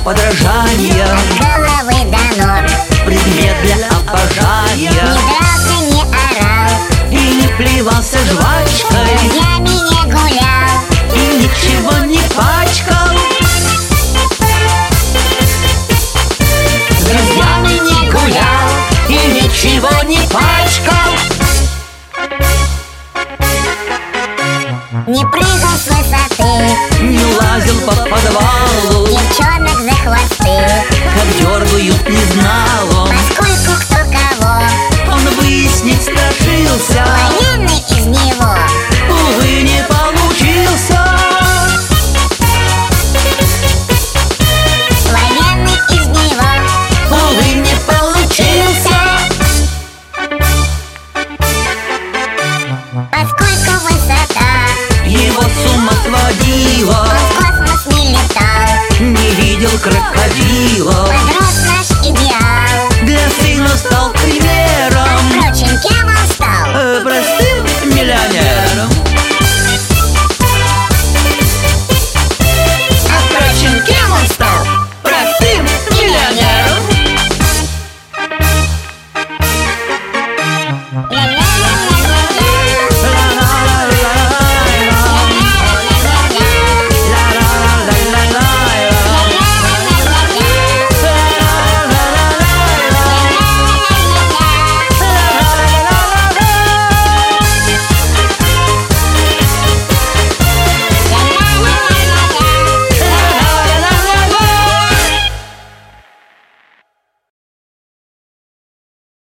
подражания, от головы до ног, предмет для обожания. не дрался, не орал, И не плевался с жвачкой, друзьями не гулял, и ничего не пачкал. С друзьями не гулял, и ничего не пачкал. не прыгал с высоты, Не лазил по подвалу,